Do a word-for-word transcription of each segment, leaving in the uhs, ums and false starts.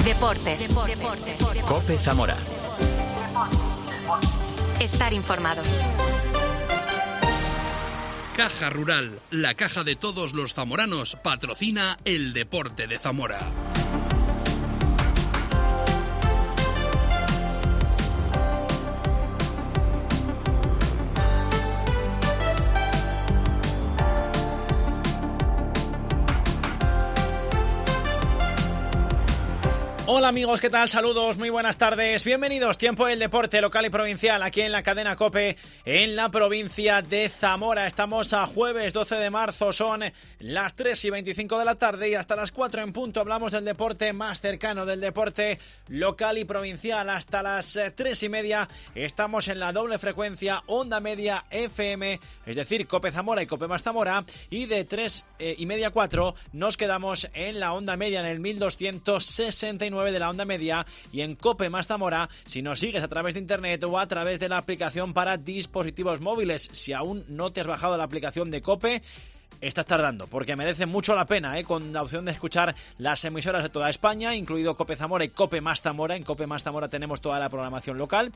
Deportes. Deportes. COPE Zamora. Estar informado. Caja Rural, la caja de todos los zamoranos, patrocina el deporte de Zamora. Hola amigos, ¿qué tal? Saludos, muy buenas tardes, bienvenidos. Tiempo del deporte local y provincial aquí en la cadena COPE en la provincia de Zamora. Estamos a jueves doce de marzo, son las tres y veinticinco de la tarde y hasta las cuatro en punto hablamos del deporte más cercano, del deporte local y provincial. Hasta las tres y media estamos en la doble frecuencia onda media F M, es decir, COPE Zamora y COPE más Zamora, y de tres y media a cuatro nos quedamos en la onda media en el mil doscientos sesenta y nueve de la onda media y en COPE más Zamora si nos sigues a través de internet o a través de la aplicación para dispositivos móviles. Si aún no te has bajado la aplicación de COPE, estás tardando, porque merece mucho la pena, ¿eh? Con la opción de escuchar las emisoras de toda España, incluido COPE Zamora y COPE más Zamora. En COPE más Zamora tenemos toda la programación local,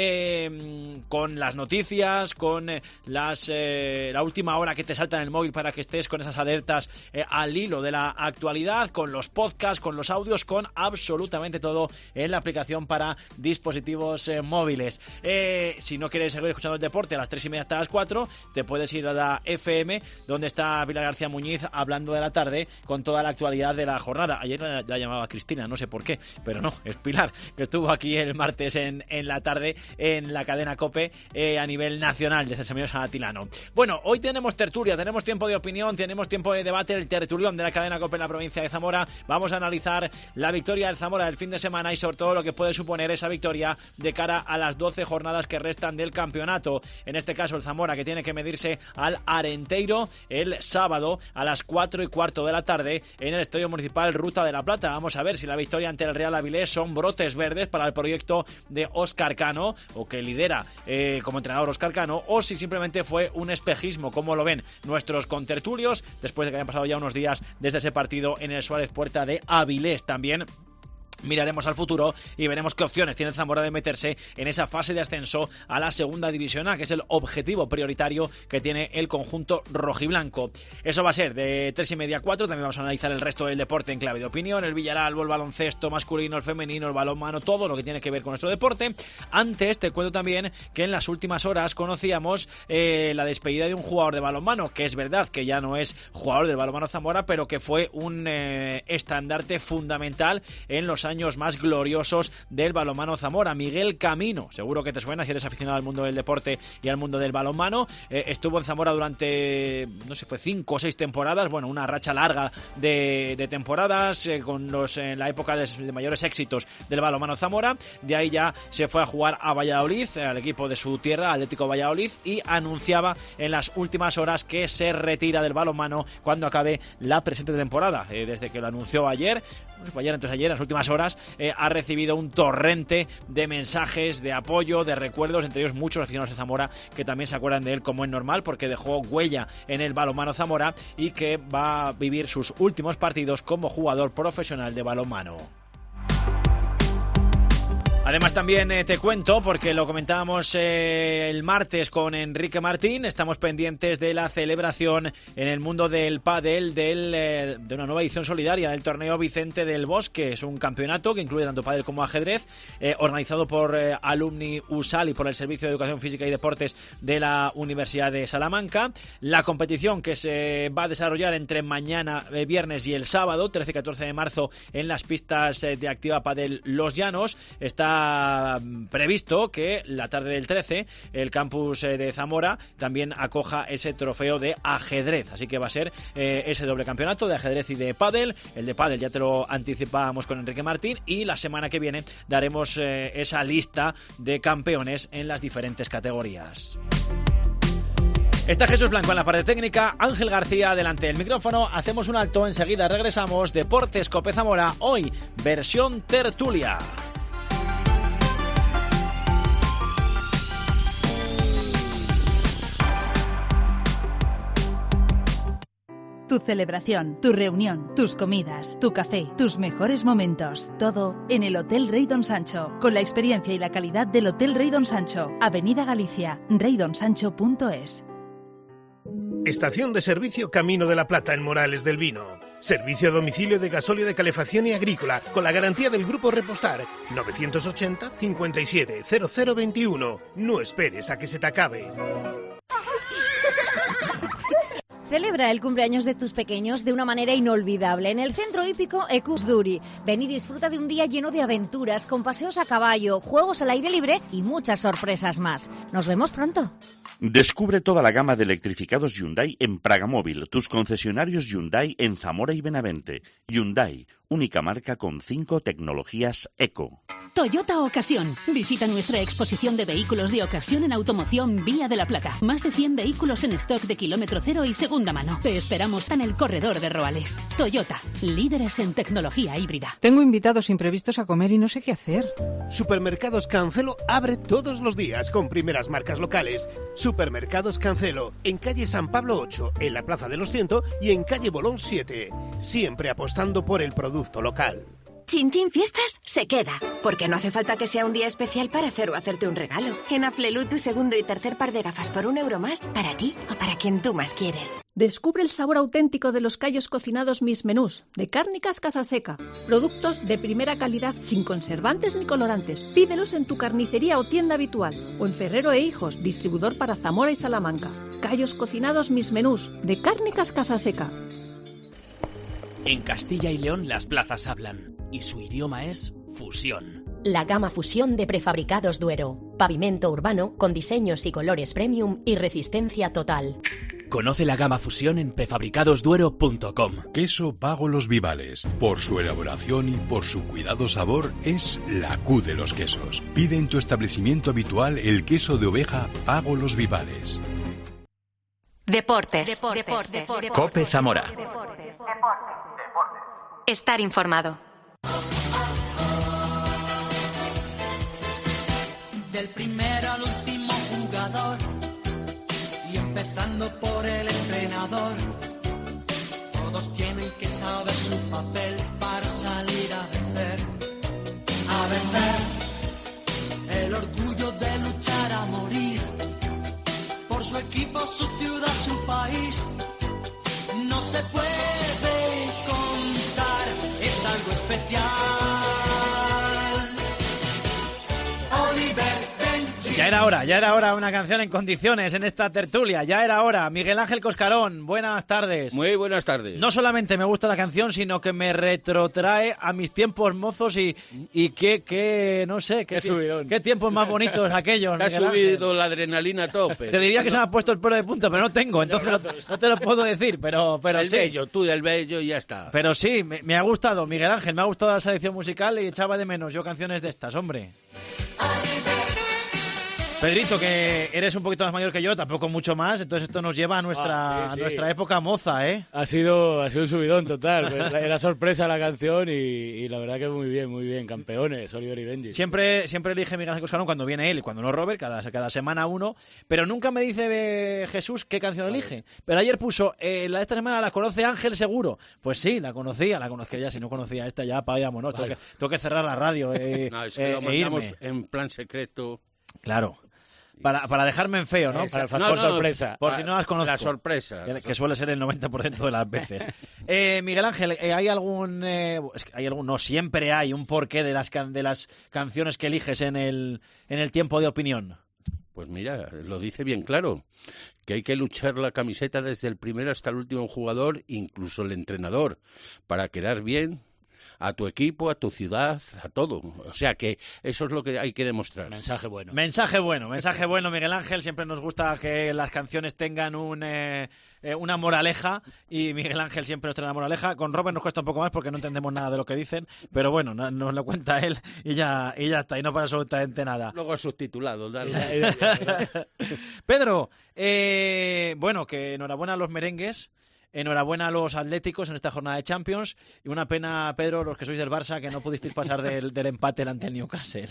eh, con las noticias, con las eh, la última hora que te salta en el móvil para que estés con esas alertas eh, al hilo de la actualidad, con los podcasts, con los audios, con absolutamente todo en la aplicación para dispositivos eh, móviles. Eh, si no quieres seguir escuchando el deporte a las tres y media hasta las cuatro, te puedes ir a la F M, donde está Pilar García Muñiz hablando de la tarde con toda la actualidad de la jornada. Ayer la, la llamaba Cristina, no sé por qué, pero no, es Pilar, que estuvo aquí el martes en, en la tarde en la cadena COPE eh, a nivel nacional desde el Seminario San Atilano. Bueno, hoy tenemos tertulia, tenemos tiempo de opinión, tenemos tiempo de debate, el tertulión de la cadena COPE en la provincia de Zamora. Vamos a analizar la victoria del Zamora del fin de semana y sobre todo lo que puede suponer esa victoria de cara a las doce jornadas que restan del campeonato. En este caso el Zamora, que tiene que medirse al Arenteiro el sábado a las cuatro y cuarto de la tarde en el Estadio Municipal Ruta de la Plata. Vamos a ver si la victoria ante el Real Avilés son brotes verdes para el proyecto de Óscar Cano, o que lidera eh, como entrenador Óscar Cano, o si simplemente fue un espejismo, como lo ven nuestros contertulios después de que hayan pasado ya unos días desde ese partido en el Suárez Puerta de Avilés. También miraremos al futuro y veremos qué opciones tiene el Zamora de meterse en esa fase de ascenso a la segunda división A, que es el objetivo prioritario que tiene el conjunto rojiblanco. Eso va a ser de tres y media a cuatro. También vamos a analizar el resto del deporte en clave de opinión, el Villaralbo, el baloncesto masculino, el femenino, el balonmano, todo lo que tiene que ver con nuestro deporte. Antes te cuento también que en las últimas horas conocíamos eh, la despedida de un jugador de balonmano, que es verdad que ya no es jugador del balonmano Zamora, pero que fue un eh, estandarte fundamental en los años años más gloriosos del balonmano Zamora. Miguel Camino, seguro que te suena si eres aficionado al mundo del deporte y al mundo del balonmano. Eh, estuvo en Zamora durante, no sé, fue cinco o seis temporadas, bueno, una racha larga de, de temporadas eh, con los en la época de, de mayores éxitos del balonmano Zamora. De ahí ya se fue a jugar a Valladolid, al equipo de su tierra, Atlético Valladolid, y anunciaba en las últimas horas que se retira del balonmano cuando acabe la presente temporada. Eh, desde que lo anunció ayer, fue ayer, entonces ayer, en las últimas horas, Eh, ha recibido un torrente de mensajes, de apoyo, de recuerdos, entre ellos muchos aficionados de Zamora que también se acuerdan de él como es normal, porque dejó huella en el balonmano Zamora y que va a vivir sus últimos partidos como jugador profesional de balonmano. Además también eh, te cuento, porque lo comentábamos eh, el martes con Enrique Martín, estamos pendientes de la celebración en el mundo del pádel del, eh, de una nueva edición solidaria del torneo Vicente del Bosque. Es un campeonato que incluye tanto pádel como ajedrez, eh, organizado por eh, Alumni USAL y por el Servicio de Educación Física y Deportes de la Universidad de Salamanca. La competición, que se va a desarrollar entre mañana, eh, viernes y el sábado, trece y catorce de marzo, en las pistas eh, de Activa Padel Los Llanos, está previsto que la tarde del trece el campus de Zamora también acoja ese trofeo de ajedrez, así que va a ser eh, ese doble campeonato de ajedrez y de pádel. El de pádel ya te lo anticipábamos con Enrique Martín, y la semana que viene daremos eh, esa lista de campeones en las diferentes categorías. Está Jesús Blanco en la parte técnica, Ángel García delante del micrófono. Hacemos un alto, enseguida regresamos. Deportes COPE Zamora, hoy versión tertulia. tu celebración, tu reunión, tus comidas, tu café, tus mejores momentos. Todo en el Hotel Rey Don Sancho, con la experiencia y la calidad del Hotel Rey Don Sancho, Avenida Galicia, rey don sancho punto es. Estación de servicio Camino de la Plata en Morales del Vino. Servicio a domicilio de gasóleo de calefacción y agrícola con la garantía del Grupo Repostar. novecientos ochenta, cincuenta y siete, cero cero veintiuno. No esperes a que se te acabe. Celebra el cumpleaños de tus pequeños de una manera inolvidable en el Centro Hípico Ecus Duri. Ven y disfruta de un día lleno de aventuras, con paseos a caballo, juegos al aire libre y muchas sorpresas más. Nos vemos pronto. Descubre toda la gama de electrificados Hyundai en Pragamóvil, tus concesionarios Hyundai en Zamora y Benavente. Hyundai, única marca con cinco tecnologías eco. Toyota Ocasión. Visita nuestra exposición de vehículos de ocasión en automoción Vía de la Plata. Más de cien vehículos en stock de kilómetro cero y segunda mano. Te esperamos en el corredor de Roales. Toyota, líderes en tecnología híbrida. Tengo invitados imprevistos a comer y no sé qué hacer. Supermercados Cancelo abre todos los días con primeras marcas locales. Supermercados Cancelo, en calle San Pablo ocho, en la Plaza de los Ciento y en calle Bolón siete. Siempre apostando por el producto local. Chin Chin Fiestas se queda, porque no hace falta que sea un día especial para hacer o hacerte un regalo. En Aflelu, tu segundo y tercer par de gafas por un euro más, para ti o para quien tú más quieres. Descubre el sabor auténtico de los callos cocinados Mis Menús, de Cárnicas Casaseca. Productos de primera calidad, sin conservantes ni colorantes. Pídelos en tu carnicería o tienda habitual, o en Ferrero e Hijos, distribuidor para Zamora y Salamanca. Callos cocinados Mis Menús, de Cárnicas Casaseca. En Castilla y León las plazas hablan, y su idioma es fusión. La gama Fusión de Prefabricados Duero. Pavimento urbano con diseños y colores premium y resistencia total. Conoce la gama Fusión en prefabricados duero punto com. Queso Pago Los Vivales. Por su elaboración y por su cuidado sabor, es la Q de los quesos. Pide en tu establecimiento habitual el queso de oveja Pago Los Vivales. Deportes. Deportes. Deportes. Deportes. COPE Zamora. Estar informado. Del primero al último jugador y empezando por el entrenador, todos tienen que saber su papel para salir a vencer, a vencer el orgullo de luchar a morir por su equipo, su ciudad, su país. No se puede contar, es algo especial. Oliver Benji. Ya era hora, ya era hora una canción en condiciones en esta tertulia, ya era hora. Miguel Ángel Coscarón, buenas tardes. Muy buenas tardes. No solamente me gusta la canción, sino que me retrotrae a mis tiempos mozos y, y qué, qué, no sé, qué, qué, qué tiempos más bonitos aquellos. Te ha subido la adrenalina a tope. Te diría que se me ha puesto el pelo de punta, pero no tengo, entonces no, no te lo puedo decir, pero, pero el sí. bello, tú del bello y ya está. Pero sí, me, me ha gustado, Miguel Ángel, me ha gustado la selección musical y echaba de menos yo canciones de estas, hombre. Pedrito, que eres un poquito más mayor que yo, tampoco mucho más, entonces esto nos lleva a nuestra, ah, sí, sí. a nuestra época moza, ¿eh? Ha sido, ha sido un subidón total, era sorpresa la canción y, y la verdad que muy bien, muy bien, campeones, Oliver y Benji. Siempre, siempre elige Miguel Ángel Coscarón cuando viene él y cuando no Robert, cada, cada semana uno, pero nunca me dice eh, Jesús qué canción vale. elige. Pero ayer puso, eh, la, esta semana la conoce Ángel seguro. Pues sí, la conocía, la conozco ya, si no conocía esta ya, vámonos, vale. tengo, que, tengo que cerrar la radio eh, no, es que eh, lo mandamos e irme. En plan secreto. Claro. Para, para dejarme en feo, ¿no? Para el factor no, no, sorpresa. Por si no las conozco. La sorpresa. Que, que suele ser el noventa por ciento de las veces. eh, Miguel Ángel, eh, ¿hay algún... Eh, es que hay algún... No, siempre hay un porqué de las, can, de las canciones que eliges en el, en el tiempo de opinión. Pues mira, lo dice bien claro. Que hay que luchar la camiseta desde el primero hasta el último jugador, incluso el entrenador, para quedar bien a tu equipo, a tu ciudad, a todo. O sea que eso es lo que hay que demostrar. Mensaje bueno. Mensaje bueno, mensaje bueno, Miguel Ángel. Siempre nos gusta que las canciones tengan un, eh, eh, una moraleja y Miguel Ángel siempre nos trae la moraleja. Con Robert nos cuesta un poco más porque no entendemos nada de lo que dicen, pero bueno, no, nos lo cuenta él y ya, y ya está, y no pasa absolutamente nada. Luego subtitulado, dale. Pedro, eh, bueno, que enhorabuena a los merengues. enhorabuena a los atléticos en esta jornada de Champions y una pena, Pedro, los que sois del Barça, que no pudisteis pasar del, del empate ante el Newcastle.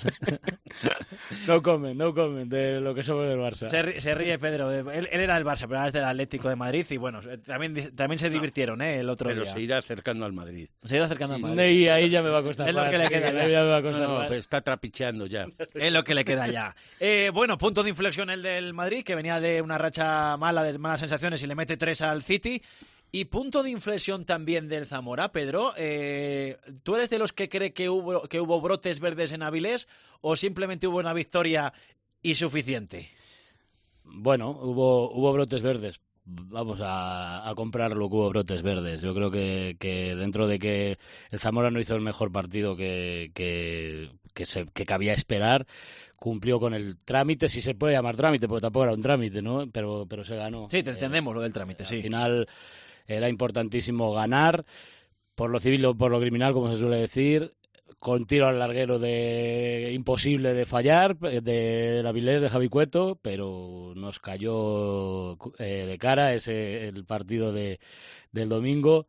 No comment, no comment de lo que somos del Barça. Se ríe, se ríe Pedro, él, él era del Barça, pero ahora es del Atlético de Madrid y bueno, también, también se divirtieron ¿eh? el otro pero día. Pero se irá acercando al Madrid. Se irá acercando sí, al Madrid. Y ahí ya me va a costar es más. Lo que le queda ya. Ya me va a costar no, no, más. Pues está trapicheando ya. Es lo que le queda ya. Eh, bueno, punto de inflexión el del Madrid, que venía de una racha mala, de malas sensaciones y le mete tres al City. Y punto de inflexión también del Zamora, Pedro. Eh, ¿Tú eres de los que cree que hubo, que hubo brotes verdes en Avilés o simplemente hubo una victoria y suficiente? Bueno, hubo, hubo brotes verdes. Vamos a, a comprarlo que hubo brotes verdes. Yo creo que, que dentro de que el Zamora no hizo el mejor partido que, que, que, se, que cabía esperar, cumplió con el trámite, si se puede llamar trámite, porque tampoco era un trámite, ¿no? Pero, pero se ganó. Sí, te entendemos eh, lo del trámite, sí. Al final era importantísimo ganar, por lo civil o por lo criminal, como se suele decir, con tiro al larguero de imposible de fallar, de Avilés, de Javi Cueto, pero nos cayó eh, de cara ese el partido de, del domingo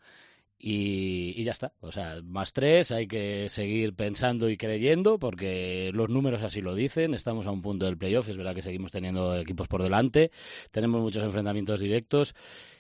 y, y ya está. O sea, más tres, hay que seguir pensando y creyendo porque los números así lo dicen. Estamos a un punto del playoff, es verdad que seguimos teniendo equipos por delante, tenemos muchos enfrentamientos directos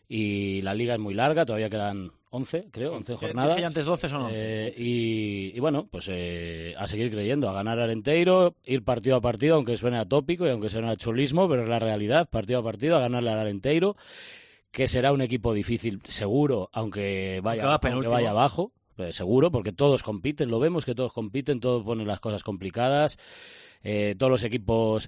y la liga es muy larga, todavía quedan once, creo, once jornadas. Dije antes doce, son once. Eh, y, y bueno, pues eh, a seguir creyendo, a ganar Arenteiro, ir partido a partido, aunque suene atópico y aunque suene a chulismo, pero es la realidad, partido a partido, a ganarle al Arenteiro, que será un equipo difícil, seguro, aunque vaya, va aunque vaya abajo, eh, seguro, porque todos compiten, lo vemos que todos compiten, todos ponen las cosas complicadas, eh, todos los equipos...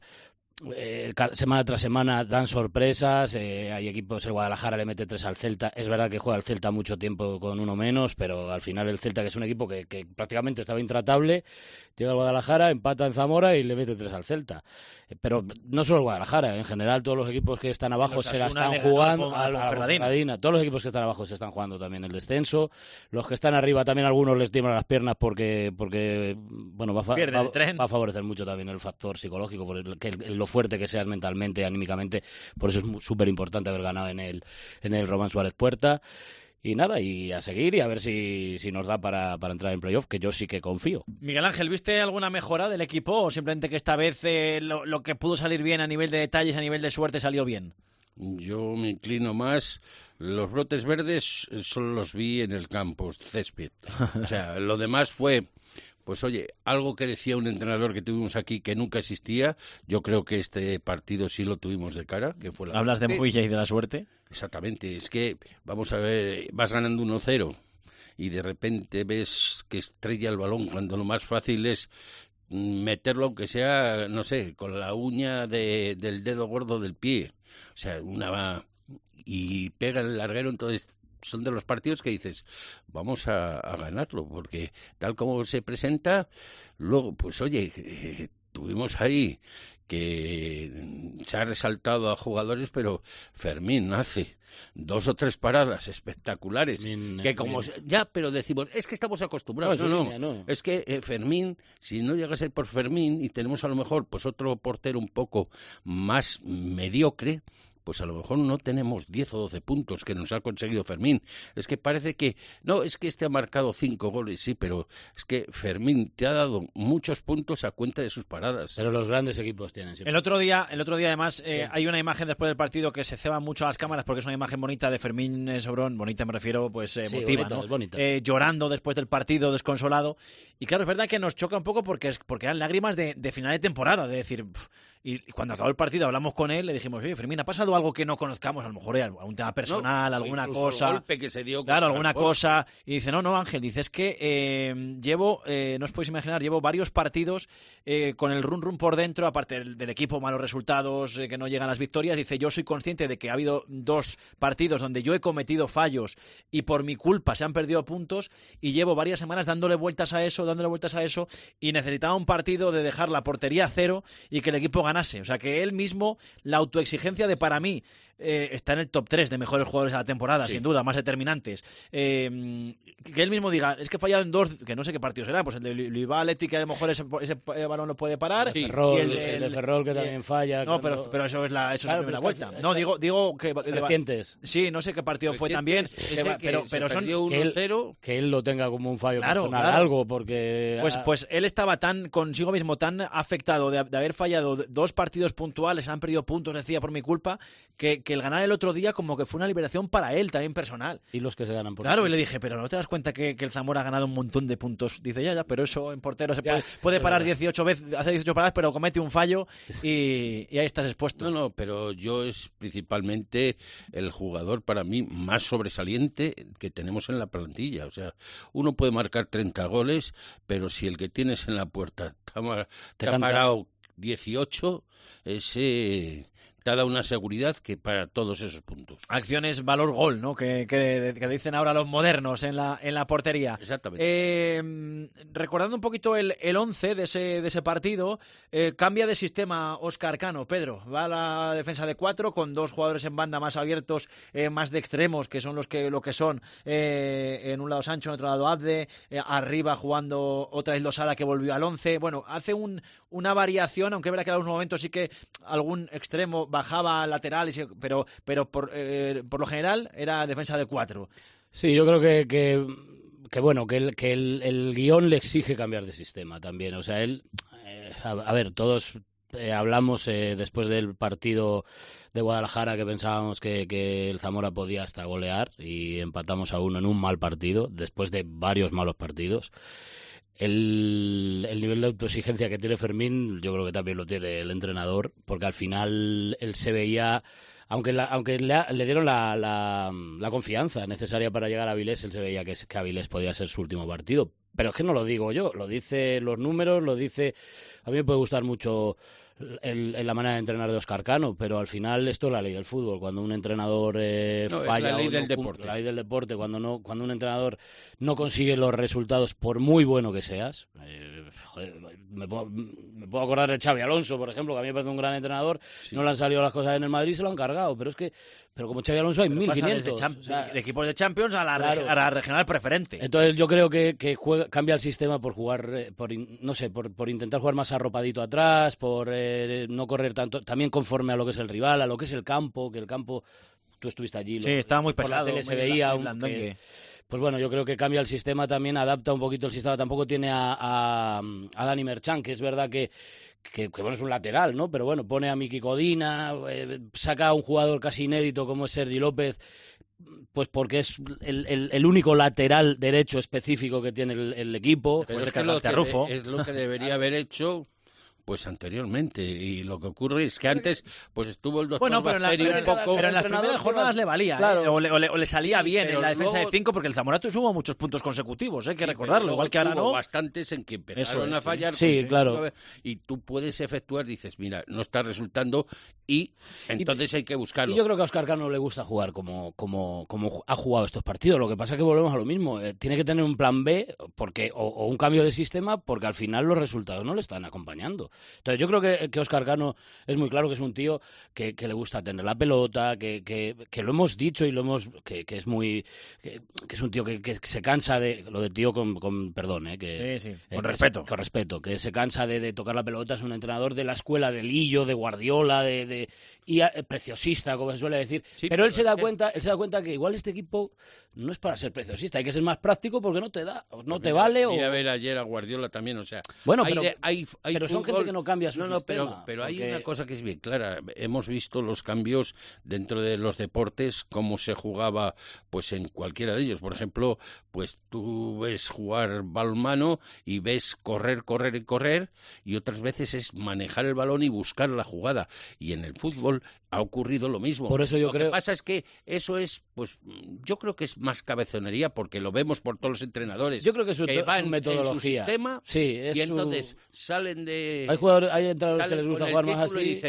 Eh, semana tras semana dan sorpresas, eh, hay equipos, el Guadalajara le mete tres al Celta, es verdad que juega el Celta mucho tiempo con uno menos, pero al final el Celta, que es un equipo que, que prácticamente estaba intratable, llega al Guadalajara, empata en Zamora y le mete tres al Celta, eh, pero no solo el Guadalajara, en general todos los equipos que están abajo se la están jugando, a la Ponferradina, todos los equipos que están abajo se están jugando también el descenso, los que están arriba también algunos les tiemblan las piernas porque, porque bueno, va, fa- va, va a favorecer mucho también el factor psicológico, porque el, el, lo fuerte que seas mentalmente, anímicamente, por eso es súper importante haber ganado en el en el Román Suárez Puerta. Y nada, y a seguir y a ver si, si nos da para, para entrar en playoff, que yo sí que confío. Miguel Ángel, ¿viste alguna mejora del equipo o simplemente que esta vez eh, lo, lo que pudo salir bien a nivel de detalles, a nivel de suerte, salió bien? Yo me inclino más, los brotes verdes solo los vi en el campo, césped. O sea, lo demás fue... Pues oye, algo que decía un entrenador que tuvimos aquí que nunca existía, yo creo que este partido sí lo tuvimos de cara, que fue la ¿Hablas suerte. de Moya y de la suerte? Exactamente, es que, vamos a ver, vas ganando uno cero y de repente ves que estrella el balón cuando lo más fácil es meterlo, aunque sea, no sé, con la uña de, del dedo gordo del pie, o sea, una... y pega el larguero, entonces... son de los partidos que dices, vamos a, a ganarlo, porque tal como se presenta, luego, pues oye, eh, tuvimos ahí que se ha resaltado a jugadores, pero Fermín hace dos o tres paradas espectaculares, Min, que como se, ya, pero decimos, es que estamos acostumbrados, no, no, línea, no. Es que eh, Fermín, si no llega a ser por Fermín y tenemos a lo mejor pues otro portero un poco más mediocre, pues a lo mejor no tenemos diez o doce puntos que nos ha conseguido Fermín. Es que parece que, no, es que este ha marcado cinco goles, sí, pero es que Fermín te ha dado muchos puntos a cuenta de sus paradas. Pero los grandes equipos tienen siempre. El otro día, el otro día además, eh, sí. hay una imagen después del partido que se ceba mucho a las cámaras porque es una imagen bonita de Fermín Sobrón, bonita me refiero, pues eh, sí, emotiva, bonita, ¿no? Es bonita. Eh, llorando después del partido, desconsolado. Y claro, es verdad que nos choca un poco porque, es, porque eran lágrimas de, de final de temporada, de decir... Pff, y cuando acabó el partido hablamos con él, le dijimos, oye, Fermín, ¿ha pasado algo que no conozcamos? A lo mejor algún tema personal, no, alguna incluso cosa. El golpe que se dio claro, alguna cosa. Y dice, no, no, Ángel, dice, es que eh, llevo, eh, no os podéis imaginar, llevo varios partidos eh, con el run run por dentro, aparte del, del equipo, malos resultados, eh, que no llegan las victorias. Dice, yo soy consciente de que ha habido dos partidos donde yo he cometido fallos y por mi culpa se han perdido puntos y llevo varias semanas dándole vueltas a eso, dándole vueltas a eso y necesitaba un partido de dejar la portería a cero y que el equipo ganase. O sea, que él mismo, la autoexigencia de para mí, eh, está en el top tres de mejores jugadores de la temporada, Sí. sin duda, más determinantes. Eh, que él mismo diga, es que he fallado en dos, que no sé qué partido será, pues el de Bilbao Athletic, que a lo mejor ese, ese balón lo puede parar. Sí. Ferrol, y el, el de Ferrol, que y- también falla. No, cuando- pero, pero eso es la, eso Claro, es la primera pero es que- vuelta. es No, que- digo, digo que... Recientes. Sí, no sé qué partido fue también, Recientes, que ese va- que pero, se pero son... perdió que él, uno cero. que él lo tenga como un fallo Claro, personal, claro. algo, porque... Pues, ah, pues él estaba tan consigo mismo, tan afectado de, de haber fallado dos partidos puntuales, han perdido puntos, decía, por mi culpa, que, que el ganar el otro día como que fue una liberación para él, también personal. Y los que se ganan por Claro, ti. y le dije, pero ¿no te das cuenta que, que el Zamora ha ganado un montón de puntos? Dice, ya, ya, pero eso en portero se Ya, puede, puede es parar verdad. dieciocho veces, hace dieciocho paradas, pero comete un fallo y, y ahí estás expuesto. No, no, pero yo es principalmente el jugador para mí más sobresaliente que tenemos en la plantilla. O sea, uno puede marcar treinta goles, pero si el que tienes en la puerta te ha, mar- te ha canta. parado dieciocho, ese te ha dado una seguridad que para todos esos puntos. Acciones valor gol, ¿no? Que, que, que dicen ahora los modernos en la, en la portería. Exactamente. Eh, recordando un poquito el, el once de ese, de ese partido, eh, cambia de sistema Óscar Cano, Pedro. Va a la defensa de cuatro con dos jugadores en banda más abiertos, eh, más de extremos, que son los que lo que son. Eh, en un lado Sancho, en otro lado Abde, eh, arriba jugando otra vez Losada, que volvió al once. Bueno, hace un, una variación, aunque es verdad que en algunos momentos sí que algún extremo bajaba al lateral, y se- pero, pero por, eh, por lo general era defensa de cuatro. Sí, yo creo que, que, que bueno, que, el, que el, el guión le exige cambiar de sistema también. O sea, él, eh, a, a ver, todos eh, hablamos eh, después del partido de Guadalajara que pensábamos que, que el Zamora podía hasta golear y empatamos a uno en un mal partido, después de varios malos partidos. El, el nivel de autoexigencia que tiene Fermín, yo creo que también lo tiene el entrenador, porque al final él se veía, aunque, la, aunque le, le dieron la, la, la confianza necesaria para llegar a Avilés, él se veía que, que Avilés podía ser su último partido. Pero es que no lo digo yo, lo dice los números, lo dice... A mí me puede gustar mucho el, el, la manera de entrenar de Óscar Cano, pero al final esto es la ley del fútbol. Cuando un entrenador eh, No, es falla... la ley o del no cum- deporte. La ley del deporte, cuando, no, cuando un entrenador no consigue los resultados por muy bueno que seas... Eh, joder, me, puedo, me puedo acordar de Xavi Alonso, por ejemplo, que a mí me parece un gran entrenador. Sí. No le han salido las cosas en el Madrid, se lo han cargado, pero es que... Pero como Xavi Alonso hay mil quinientos. De, o sea, de equipos de Champions a la, claro. a la regional preferente. Entonces yo creo que, que juega, cambia el sistema por jugar, eh, por in, no sé, por, por intentar jugar más arropadito atrás, por eh, no correr tanto, también conforme a lo que es el rival, a lo que es el campo, que el campo, tú estuviste allí. Sí, lo, estaba muy pesado. Por la tele se veía un, que, pues bueno, yo creo que cambia el sistema también, adapta un poquito el sistema. Tampoco tiene a, a, a Dani Merchan, que es verdad que Que, que bueno, es un lateral, ¿no? Pero bueno, pone a Miki Codina, eh, saca a un jugador casi inédito como es Sergi López, pues porque es el, el, el único lateral derecho específico que tiene el, el equipo. Pero pues es, que lo que de, es lo que debería haber hecho pues anteriormente, y lo que ocurre es que antes pues estuvo el doctor bueno, pero, Bacteri en la, un pero, poco... pero en las primeras jornadas le valía, claro. ¿eh? o, le, o, le, o le salía sí, bien en la defensa luego, de cinco, porque el Zamora tuvo muchos puntos consecutivos, hay que sí, recordarlo, igual que ahora no. Bastantes en que empezaron es, a fallar. Sí, pues, claro. Y tú puedes efectuar, dices, mira, no está resultando y entonces y, hay que buscarlo. Y yo creo que a Óscar Cano le gusta jugar como, como, como ha jugado estos partidos, lo que pasa es que volvemos a lo mismo, eh, tiene que tener un plan B porque o, o un cambio de sistema, porque al final los resultados no le están acompañando. Entonces yo creo que que Óscar Cano es muy claro que es un tío que, que le gusta tener la pelota, que, que, que lo hemos dicho y lo hemos que, que es muy que, que es un tío que, que se cansa de lo de tío con, con perdón, eh, que sí, sí. Eh, con que respeto, se, con respeto, que se cansa de, de tocar la pelota, es un entrenador de la escuela de Lillo, de Guardiola, de, de y a, eh, preciosista, como se suele decir. Sí, pero él se da que... cuenta, él se da cuenta que igual este equipo no es para ser preciosista, hay que ser más práctico porque no te da, no te mira, vale mira o a ver ayer a Guardiola también, o sea, bueno, hay, pero, hay, hay pero son fútbol... gente que no cambia su no, no, sistema. Pero, pero porque... hay una cosa que es bien clara. Hemos visto los cambios dentro de los deportes, cómo se jugaba pues en cualquiera de ellos. Por ejemplo, pues tú ves jugar balonmano y ves correr, correr y correr, y otras veces es manejar el balón y buscar la jugada. Y en el fútbol ha ocurrido lo mismo. Por eso yo lo creo... que pasa es que eso es, pues, yo creo que es más cabezonería porque lo vemos por todos los entrenadores. Yo creo que es su, que van su metodología. en su sistema sí, es y entonces su... salen de... Hay jugadores, hay entrenadores que les gusta con jugar el más así. Y dice,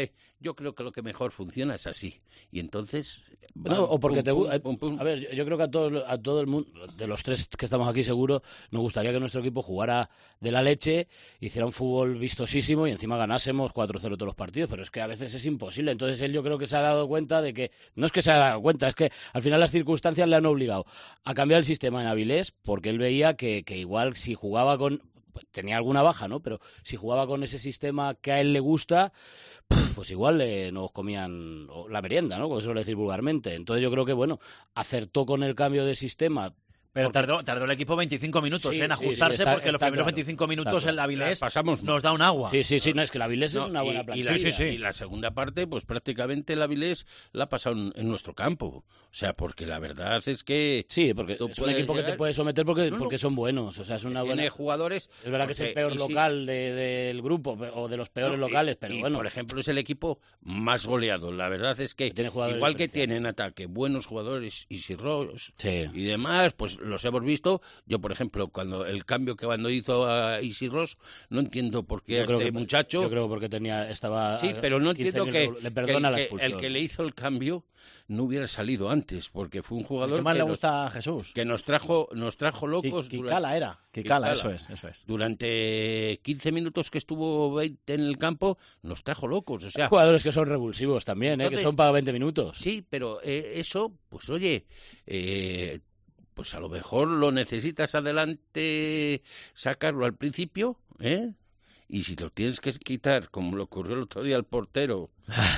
yo creo que lo que mejor funciona es así. Y entonces... No, o porque te gusta. A ver, yo, yo creo que a todo, a todo el mundo, de los tres que estamos aquí seguro, nos gustaría que nuestro equipo jugara de la leche, hiciera un fútbol vistosísimo y encima ganásemos cuatro cero todos los partidos, pero es que a veces es imposible. Entonces él yo creo que se ha dado cuenta de que, no es que se haya dado cuenta, es que al final las circunstancias le han obligado a cambiar el sistema en Avilés, porque él veía que, que igual si jugaba con... tenía alguna baja, ¿no? Pero si jugaba con ese sistema que a él le gusta, pues igual eh, nos comían la merienda, ¿no? Como se suele decir vulgarmente. Entonces yo creo que, bueno, acertó con el cambio de sistema. Pero tardó, tardó el equipo veinticinco minutos sí, en ajustarse, sí, sí, está, porque los primeros claro, veinticinco minutos claro. el Avilés pasamos nos da un agua. Sí, sí, sí, no, es que el Avilés no, es una buena y, plantilla. y, la, sí, sí, sí. y la segunda parte, pues prácticamente el Avilés la ha pasado en, en nuestro campo. O sea, porque la verdad es que... Sí, porque es un equipo llegar... que te puede someter porque, no, no. porque son buenos. O sea, es una buena... Tiene jugadores... Es verdad que es el peor local sí. de, del grupo, o de los peores no, locales, pero y, bueno. Por ejemplo, es el equipo más goleado. La verdad es que, tiene igual que tiene en ataque buenos jugadores, y Sirros sí. y demás, pues los hemos visto. Yo, por ejemplo, cuando el cambio que cuando hizo a Easy Ross, no entiendo por qué yo a este que, muchacho... Yo creo porque tenía estaba Sí, pero no entiendo que, le perdona que, la expulsión. el que le hizo el cambio no hubiera salido antes, porque fue un jugador que más que le nos, gusta a Jesús. Que nos trajo, nos trajo locos. Kikala era. Kikala, eso es, eso es. Durante quince minutos que estuvo veinte en el campo, nos trajo locos. O sea, hay jugadores que son revulsivos también, entonces, ¿eh? Que son para veinte minutos. Sí, pero eh, eso, pues oye... Eh, pues a lo mejor lo necesitas adelante, sacarlo al principio, ¿eh? Y si lo tienes que quitar, como le ocurrió el otro día al portero,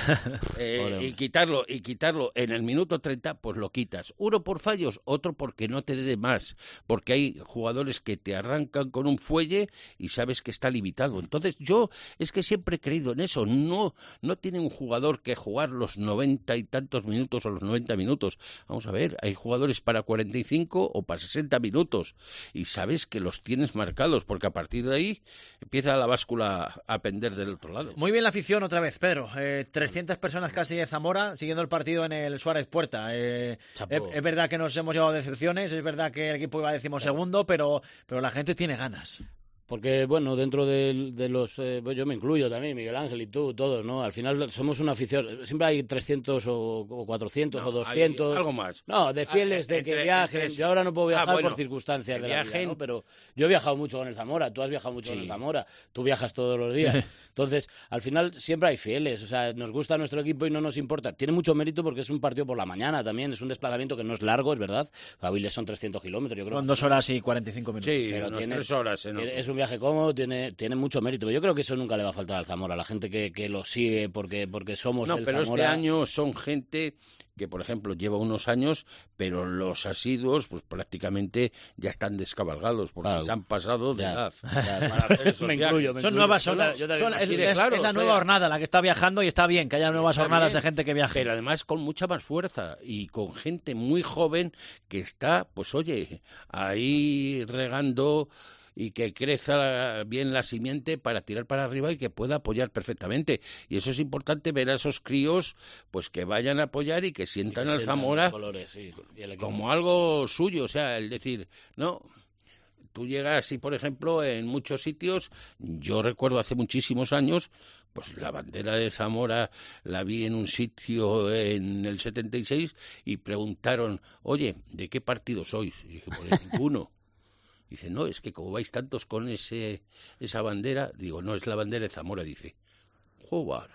eh, y quitarlo y quitarlo en el minuto treinta, pues lo quitas. Uno por fallos, otro porque no te dé más, porque hay jugadores que te arrancan con un fuelle y sabes que está limitado. Entonces yo es que siempre he creído en eso. No, no tiene un jugador que jugar los noventa y tantos minutos o los noventa minutos. Vamos a ver, hay jugadores para cuarenta y cinco o para sesenta minutos y sabes que los tienes marcados, porque a partir de ahí empieza la báscula a pender del otro lado. Muy bien la afición otra vez, Pedro. Eh, trescientas personas casi de Zamora siguiendo el partido en el Suárez Puerta. Eh, es, es verdad que nos hemos llevado decepciones, es verdad que el equipo iba decimosegundo, pero, pero la gente tiene ganas. Porque, bueno, dentro de, de los... Eh, yo me incluyo también, Miguel Ángel y tú, todos, ¿no? Al final somos una afición... Siempre hay trescientos o, o cuatrocientos no, o doscientos... Algo más. No, de fieles, ah, de que entre, viajen. Entre... Yo ahora no puedo viajar ah, bueno, por circunstancias de la vida, ¿no? Pero yo he viajado mucho con el Zamora, tú has viajado mucho sí. con el Zamora, tú viajas todos los días. Entonces, al final siempre hay fieles. O sea, nos gusta nuestro equipo y no nos importa. Tiene mucho mérito porque es un partido por la mañana también. Es un desplazamiento que no es largo, es verdad. Avilés son trescientos kilómetros, yo creo. Son dos horas y cuarenta y cinco minutos. Sí, pero tiene, tres horas. ¿no? Es un viaje cómodo, tiene, tiene mucho mérito. Pero yo creo que eso nunca le va a faltar al Zamora, la gente que, que lo sigue porque, porque somos no, del pero Zamora. Este año son gente que, por ejemplo, lleva unos años, pero los asiduos pues prácticamente ya están descabalgados porque claro. se han pasado de ya, edad. Ya, para hacer esos me incluyo, me son incluyo. nuevas, son, yo, yo son, es, es, claro, es la nueva jornada la que está viajando y está bien que haya nuevas jornadas bien, de gente que viaje. Pero además con mucha más fuerza y con gente muy joven que está, pues oye, ahí regando y que crezca bien la simiente para tirar para arriba y que pueda apoyar perfectamente. Y eso es importante, ver a esos críos pues que vayan a apoyar y que sientan al Zamora colores, sí, como algo suyo. O sea, el decir, no... Tú llegas y, por ejemplo, en muchos sitios, yo recuerdo hace muchísimos años, pues la bandera de Zamora la vi en un sitio en el setenta y seis y preguntaron, oye, ¿de qué partido sois? Y dije, pues de ninguno. Dice, no, es que como vais tantos con ese esa bandera, digo, no, es la bandera de Zamora, dice, joder.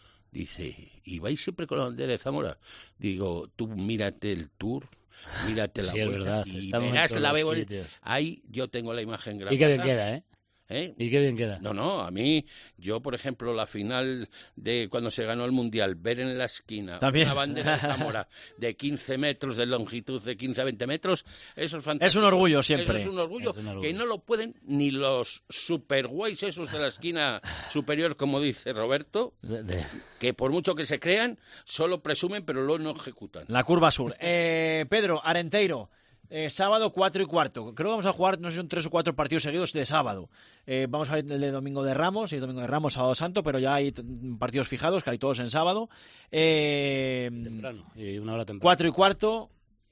Dice, ¿y vais siempre con la bandera de Zamora? Digo, tú mírate el tour... Mírate la sí, es vuelta verdad. y verás la veo. Ahí yo tengo la imagen grabada. Y qué bien queda, ¿eh? ¿Eh? Y qué bien queda. No, no, a mí, yo por ejemplo, la final de cuando se ganó el Mundial, ver en la esquina ¿También? Una bandera de Zamora de quince metros de longitud, de quince a veinte metros, eso es fantástico. Es un orgullo siempre. Eso es un orgullo, es un orgullo. que no lo pueden ni los super guays esos de la esquina superior, como dice Roberto, de, de... que por mucho que se crean, solo presumen, pero luego no ejecutan. La curva sur. Eh, Pedro, Arenteiro. Eh, sábado cuatro y cuarto. Creo que vamos a jugar, no sé si son tres o cuatro partidos seguidos de sábado. Eh, vamos a ver el de Domingo de Ramos, y es Domingo de Ramos, Sábado Santo, pero ya hay t- partidos fijados, que hay todos en sábado. Eh, temprano, y una hora temprano. Cuatro y cuarto.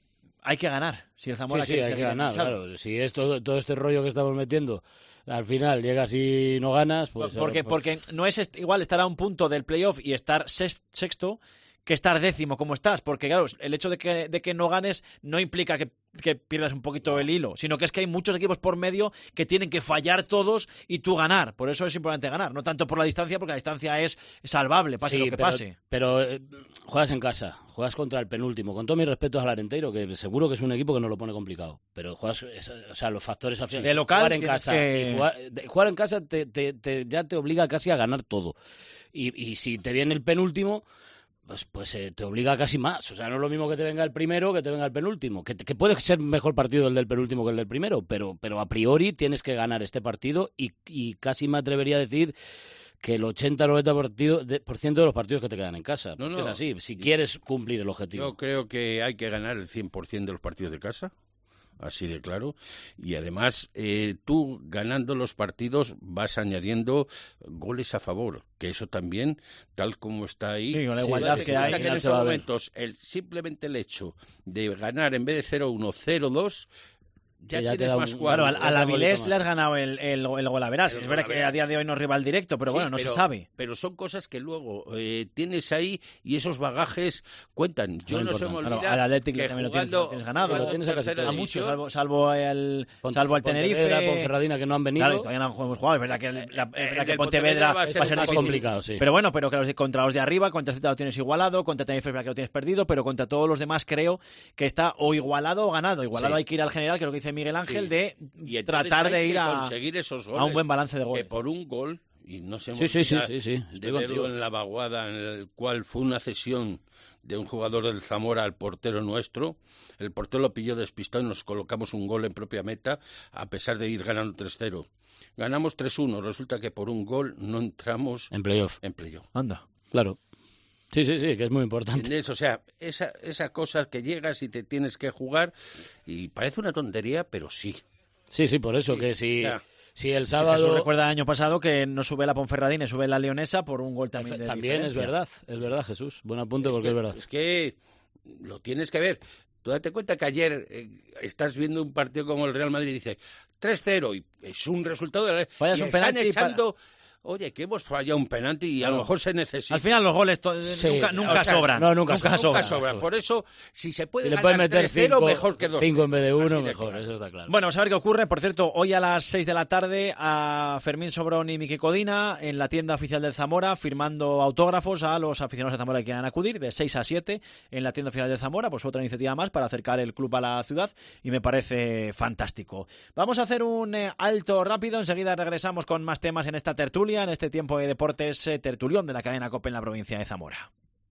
hay que ganar. Si el Zamora sí, sí, hay que ganar, enganchado. claro. Si es todo, todo este rollo que estamos metiendo, al final llegas y no ganas, pues... Porque, pues... porque no es est- igual estar a un punto del playoff y estar sex- sexto que estar décimo como estás, porque claro, el hecho de que, de que no ganes no implica que, que pierdas un poquito el hilo, sino que es que hay muchos equipos por medio que tienen que fallar todos y tú ganar. Por eso es importante ganar, no tanto por la distancia, porque la distancia es salvable, pase sí, lo que pero, pase. Pero eh, juegas en casa, juegas contra el penúltimo. Con todos mis respetos al Arenteiro, que seguro que es un equipo que nos lo pone complicado, pero juegas, es, o sea, los factores al final. De local jugar en casa, que... y jugar, de, jugar en casa te, te, te, ya te obliga casi a ganar todo. Y, y si te viene el penúltimo, pues, pues eh, te obliga casi más. O sea, no es lo mismo que te venga el primero que te venga el penúltimo. Que, que puede ser mejor partido el del penúltimo que el del primero, pero, pero a priori tienes que ganar este partido y, y casi me atrevería a decir que el ochenta noventa por ciento de los partidos que te quedan en casa. No, no. Es así, si quieres cumplir el objetivo. Yo creo que hay que ganar el cien por ciento de los partidos de casa. Así de claro. Y además, eh, tú ganando los partidos vas añadiendo goles a favor, que eso también, tal como está ahí... Sí, con la igualdad sí, que hay. Que en estos momentos, el, simplemente el hecho de ganar en vez de cero uno, cero dos... Ya, ya tienes te más un, cuadro. Claro, al, al Avilés le has ganado el, el, el gol a verás. Es verdad que a día de hoy no es rival directo, pero sí, bueno, no pero, se sabe. Pero son cosas que luego eh, tienes ahí y esos bagajes cuentan. Yo no, no se me olvida claro, al Atlético que también jugando, lo tienes ganado. Lo tienes a, casi a muchos, salvo, salvo el Ponte, salvo el Tenerife. Ponferradina, que no han venido. Claro, todavía no hemos jugado. Es verdad que, el, la, es verdad que Pontevedra va a ser, va a ser más complicado, sí. Pero bueno, pero que los de, contra los de arriba, contra Z lo tienes igualado, contra Tenerife es verdad que lo tienes perdido, pero contra todos los demás creo que está o igualado o ganado. Igualado sí. Hay que ir al general, que es lo que dice Miguel Ángel, sí. de y tratar de ir a conseguir esos goles, a un buen balance de goles. Que por un gol, y no se sí, sí, sí, sí, sí. de verlo en la vaguada, en el cual fue una cesión de un jugador del Zamora al portero nuestro. El portero lo pilló despistado y nos colocamos un gol en propia meta, a pesar de ir ganando tres cero. Ganamos tres uno, resulta que por un gol no entramos en playoff. En playoff. Anda. Claro. Sí, sí, sí, que es muy importante. ¿Entiendes? O sea, esa, esa cosa que llegas y te tienes que jugar, y parece una tontería, pero sí. Sí, sí, por eso, sí, que si, o sea, si el sábado... Jesús recuerda el año pasado que no sube la Ponferradina y sube la Leonesa por un gol también de También diferencia. es verdad, es verdad, Jesús. Buen apunte es porque que, es verdad. Es que lo tienes que ver. Tú date cuenta que ayer eh, estás viendo un partido como el Real Madrid y dice tres cero y es un resultado de la... Vayas y un están penalti echando... para... Oye, que hemos fallado un penalti y claro. a lo mejor se necesita. Al final los goles to- sí, nunca, nunca o sea, sobran. No, nunca, nunca, sobran. nunca sobran. Por eso, si se puede si ganar meter tres cero, cinco, mejor que dos. cinco en vez de uno, de mejor, claro. eso está claro. Bueno, vamos a ver qué ocurre. Por cierto, hoy a las seis de la tarde a Fermín Sobrón y Miki Codina en la tienda oficial del Zamora, firmando autógrafos a los aficionados de Zamora que quieran acudir, de seis a siete en la tienda oficial del Zamora, pues otra iniciativa más para acercar el club a la ciudad y me parece fantástico. Vamos a hacer un eh, alto rápido, enseguida regresamos con más temas en esta tertulia, en este tiempo de deportes eh, tertulión de la cadena COPE en la provincia de Zamora.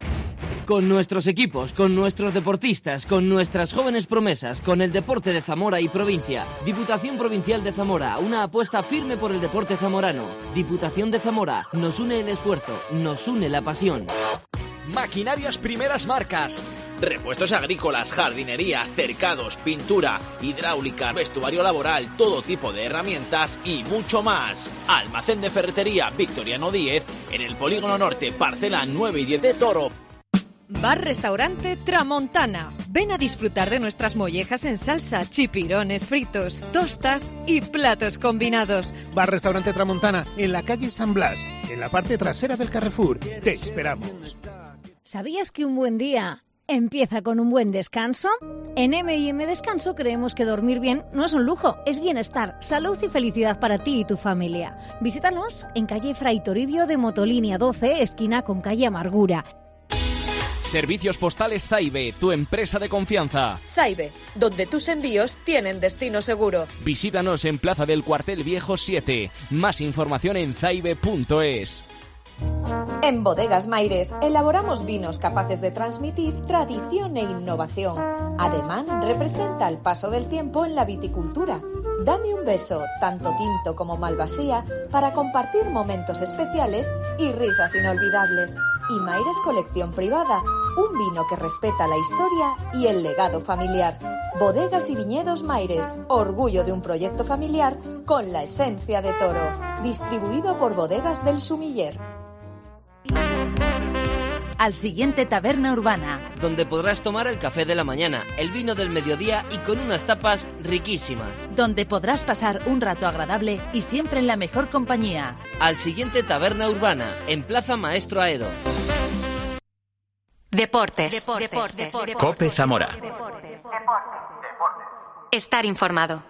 Con nuestros equipos, con nuestros deportistas, con nuestras jóvenes promesas, con el deporte de Zamora y provincia. Diputación Provincial de Zamora, una apuesta firme por el deporte zamorano. Diputación de Zamora, nos une el esfuerzo, nos une la pasión. Maquinarias primeras marcas. Repuestos agrícolas, jardinería, cercados, pintura, hidráulica, vestuario laboral, todo tipo de herramientas y mucho más. Almacén de ferretería Victoriano diez en el Polígono Norte, parcela nueve y diez de Toro. Bar-restaurante Tramontana. Ven a disfrutar de nuestras mollejas en salsa, chipirones fritos, tostas y platos combinados. Bar-restaurante Tramontana en la calle San Blas, en la parte trasera del Carrefour. Te esperamos. ¿Sabías que un buen día empieza con un buen descanso? En eme y eme Descanso creemos que dormir bien no es un lujo, es bienestar, salud y felicidad para ti y tu familia. Visítanos en calle Fray Toribio de Motolínea doce, esquina con calle Amargura. Servicios Postales Zaibe, tu empresa de confianza. Zaibe, donde tus envíos tienen destino seguro. Visítanos en Plaza del Cuartel Viejo siete. Más información en zaibe punto es. En Bodegas Maires elaboramos vinos capaces de transmitir tradición e innovación. Ademán representa el paso del tiempo en la viticultura. Dame un beso, tanto tinto como malvasía, para compartir momentos especiales y risas inolvidables. Y Maires Colección Privada, un vino que respeta la historia y el legado familiar. Bodegas y viñedos Maires, orgullo de un proyecto familiar con la esencia de Toro. Distribuido por Bodegas del Sumiller. al siguiente Taberna Urbana. Donde podrás tomar el café de la mañana, el vino del mediodía y con unas tapas riquísimas. Donde podrás pasar un rato agradable y siempre en la mejor compañía. Al siguiente Taberna Urbana, en Plaza Maestro Aedo. Deportes. Deportes. Deportes. Deportes. COPE Zamora. Estar informado.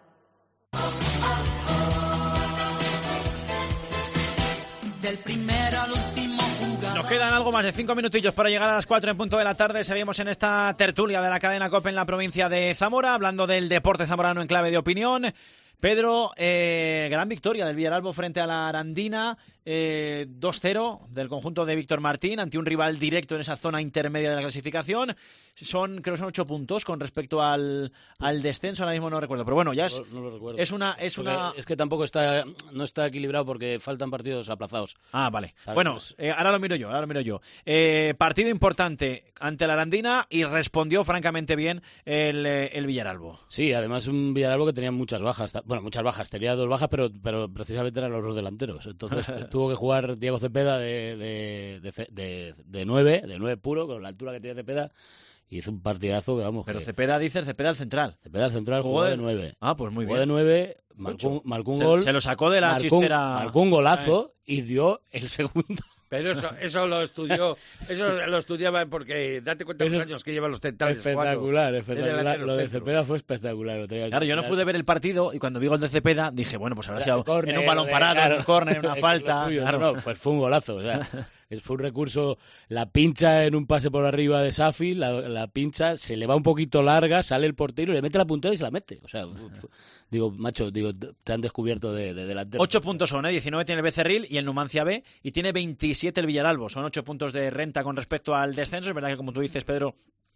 Del primero al último jugador. Nos quedan algo más de cinco minutillos para llegar a las cuatro en punto de la tarde. Seguimos en esta tertulia de la cadena COPE en la provincia de Zamora, hablando del deporte zamorano en clave de opinión. Pedro, eh, gran victoria del Villaralbo frente a la Arandina, eh, dos cero del conjunto de Víctor Martín ante un rival directo en esa zona intermedia de la clasificación. Son, creo que son ocho puntos con respecto al, al descenso, ahora mismo no recuerdo, pero bueno, ya es, no, no lo recuerdo. es una... Es, una... es que tampoco está, no está equilibrado porque faltan partidos aplazados. Ah, vale. Bueno, eh, ahora lo miro yo, ahora lo miro yo. Eh, partido importante ante la Arandina y respondió francamente bien el, el Villaralbo. Sí, además un Villaralbo que tenía muchas bajas. Bueno, muchas bajas, tenía dos bajas, pero, pero precisamente eran los dos delanteros. Entonces tuvo que jugar Diego Cepeda de, de, de, de, de nueve, de nueve puro, con la altura que tiene Cepeda. Hizo un partidazo que vamos. Pero que... Cepeda dice Cepeda al central. Cepeda al central jugó, jugó de nueve. Ah, pues muy jugó bien. Jugó de nueve, marcó, marcó un se, gol. Se lo sacó de la marcó, chistera. Marcó un golazo y dio el segundo. Pero eso, eso lo estudió, eso lo estudiaba porque date cuenta de los años que llevan los centrales. Espectacular, espectacular. Lo de Cepeda fue espectacular. Lo claro, yo no pude ver el partido y cuando vi gol de Cepeda dije, bueno, pues habrá sido corner, en un balón parado, claro, en un córner, en una falta. Suyo, claro. No, no, fue, fue un golazo. O sea, fue un recurso, la pincha en un pase por arriba de Safi, la, la pincha se le va un poquito larga, sale el portero y le mete la puntera y se la mete. O sea, digo, macho, digo, te han descubierto de, de delantero. Ocho puntos son, ¿eh? diecinueve tiene el Becerril y el Numancia B y tiene veintisiete el Villaralbo. Son ocho puntos de renta con respecto al descenso. Es verdad que, como tú dices, Pedro,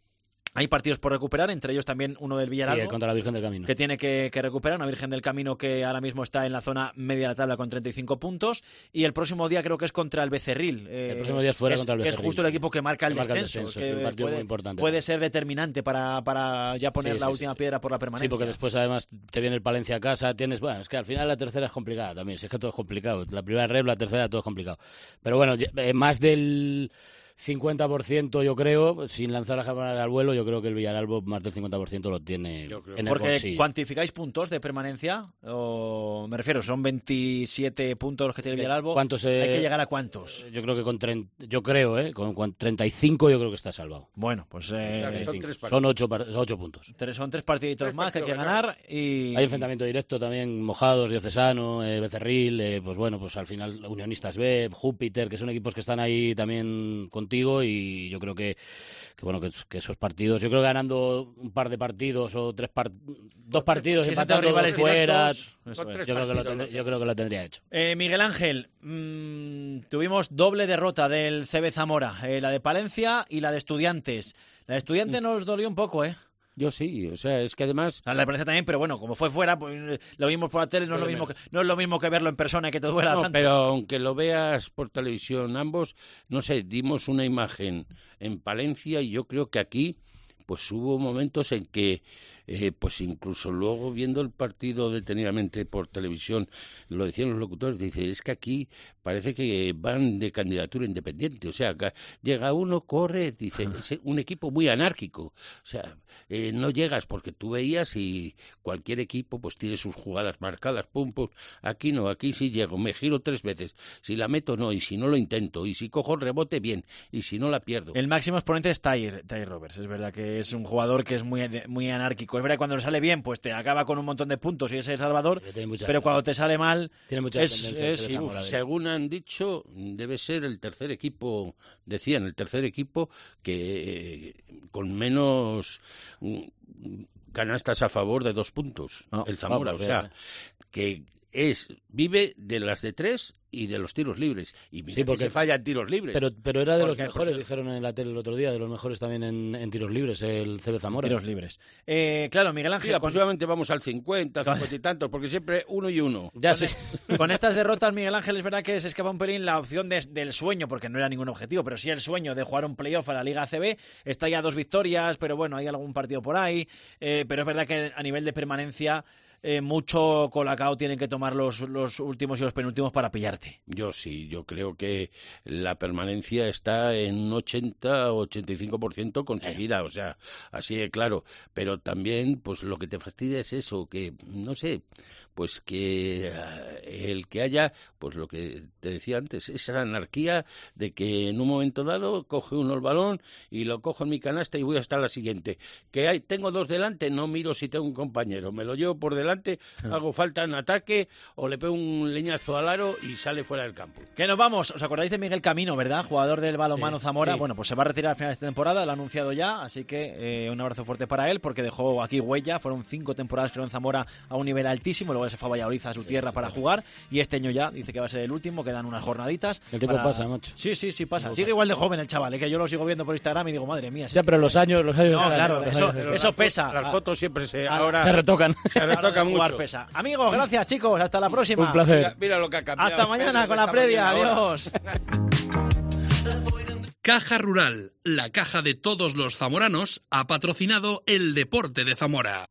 hay partidos por recuperar, entre ellos también uno del Villaralbo. Sí, contra la Virgen del Camino. Que tiene que, que recuperar, una Virgen del Camino que ahora mismo está en la zona media de la tabla con treinta y cinco puntos. Y el próximo día creo que es contra el Becerril. El próximo día es fuera es, contra el Becerril. Es justo el equipo que marca el que marca descenso. El descenso que sí, un partido puede, muy importante. Puede ser determinante para, para ya poner sí, la sí, última sí. piedra por la permanencia. Sí, porque después además te viene el Palencia a casa. Tienes, bueno, es que al final la tercera es complicada también. Si es que todo es complicado. La primera rep, la tercera, todo es complicado. Pero bueno, más del cincuenta por ciento yo creo, sin lanzar la cámara al vuelo, yo creo que el Villaralbo más del cincuenta por ciento lo tiene en el Porque bolsillo. ¿cuantificáis puntos de permanencia? O me refiero, son veintisiete puntos los que tiene el Villaralbo. ¿Cuántos? Eh, Eh, ¿Hay que llegar a cuántos? Yo creo que con treinta, yo creo, eh, con, con treinta y cinco yo creo que está salvado. Bueno, pues eh, o sea, son, tres son ocho, ocho puntos. Tres, son tres partiditos tres más que hay que ganar y... Hay enfrentamiento directo también, Mojados, Diocesano, eh, Becerril, eh, pues bueno, pues al final Unionistas B, Júpiter, que son equipos que están ahí también contigo y yo creo que, que bueno, que, que esos partidos, yo creo que ganando un par de partidos o tres par, dos partidos, si empatando rivales fuera, directos, yo, creo que lo tendría, yo creo que lo tendría hecho. Eh, Miguel Ángel, mmm, tuvimos doble derrota del C B Zamora, eh, la de Palencia y la de Estudiantes. La de Estudiantes nos dolió un poco, ¿eh? Yo sí, o sea, es que además... La de Palencia también, pero bueno, como fue fuera, pues lo vimos por la tele, no es lo mismo que, no es lo mismo que verlo en persona y que te duela No, tanto. pero aunque lo veas por televisión ambos, no sé, dimos una imagen en Palencia y yo creo que aquí pues hubo momentos en que eh, pues incluso luego viendo el partido detenidamente por televisión, lo decían los locutores, dice, es que aquí parece que van de candidatura independiente, o sea, que llega uno, corre, dice, es un equipo muy anárquico, o sea, eh, no llegas porque tú veías y cualquier equipo pues tiene sus jugadas marcadas, pum, pum, aquí no, aquí sí llego, me giro tres veces, si la meto no, y si no lo intento, y si cojo el rebote bien, y si no la pierdo. El máximo exponente es Tyre, Tyre Roberts, es verdad que es un jugador que es muy, muy anárquico, es verdad que cuando le sale bien pues te acaba con un montón de puntos y es El Salvador, pero cuando te sale mal tiene mucha es, es, sí, según han dicho debe ser el tercer equipo, decían el tercer equipo que eh, con menos mm, canastas a favor de dos puntos, no, el Zamora, vamos, o sea, que es vive de las de tres y de los tiros libres. Y mira, sí, porque se fallan tiros libres. Pero, pero era de los porque, mejores, pues, dijeron en la tele el otro día, de los mejores también en, en tiros libres, el C B Zamora. Tiros libres. Eh, claro, Miguel Ángel. Sí, aproximadamente con... vamos al cincuenta, cincuenta y tantos, porque siempre uno y uno. Ya con, sí. e- con estas derrotas, Miguel Ángel, es verdad que se escapa un pelín la opción de, del sueño, porque no era ningún objetivo, pero sí el sueño de jugar un playoff a la Liga A C B. Está ya dos victorias, pero bueno, hay algún partido por ahí. Eh, pero es verdad que a nivel de permanencia... Eh, mucho colacao tienen que tomar los, los últimos y los penúltimos para pillarte. empate. Yo sí, yo creo que la permanencia está en un ochenta o ochenta y cinco por ciento conseguida, eh. o sea, así de claro. Pero también, pues lo que te fastidia es eso, que, no sé, pues que el que haya, pues lo que te decía antes, esa anarquía de que en un momento dado coge uno el balón y lo cojo en mi canasta y voy hasta la siguiente. Que hay, tengo dos delante, no miro si tengo un compañero, me lo llevo por delante, hago falta en ataque o le pego un leñazo al aro y sale fuera del campo. Que nos vamos. ¿Os acordáis de Miguel Camino, verdad? Jugador del balonmano sí, Zamora. Sí. Bueno, pues se va a retirar al final de esta temporada, lo ha anunciado ya, así que eh, un abrazo fuerte para él porque dejó aquí huella. Fueron cinco temporadas creo en Zamora a un nivel altísimo, luego se fue a Valladolid, a su tierra, para jugar, y este año ya dice que va a ser el último, quedan unas jornaditas. El tiempo para... pasa, macho. Sí, sí, sí pasa. Sigue igual de joven el chaval, ¿eh? Que yo lo sigo viendo por Instagram y digo, madre mía. Ya, pero los años, los años... No, claro, los eso, años, eso pesa. Las fotos siempre se... A, ahora se retocan. Se retocan mucho. Jugar pesa. Amigos, gracias chicos, hasta la próxima. Un placer. Mira, mira lo que ha cambiado. Hasta mañana con la previa, adiós. Caja Rural, la caja de todos los zamoranos, ha patrocinado el deporte de Zamora.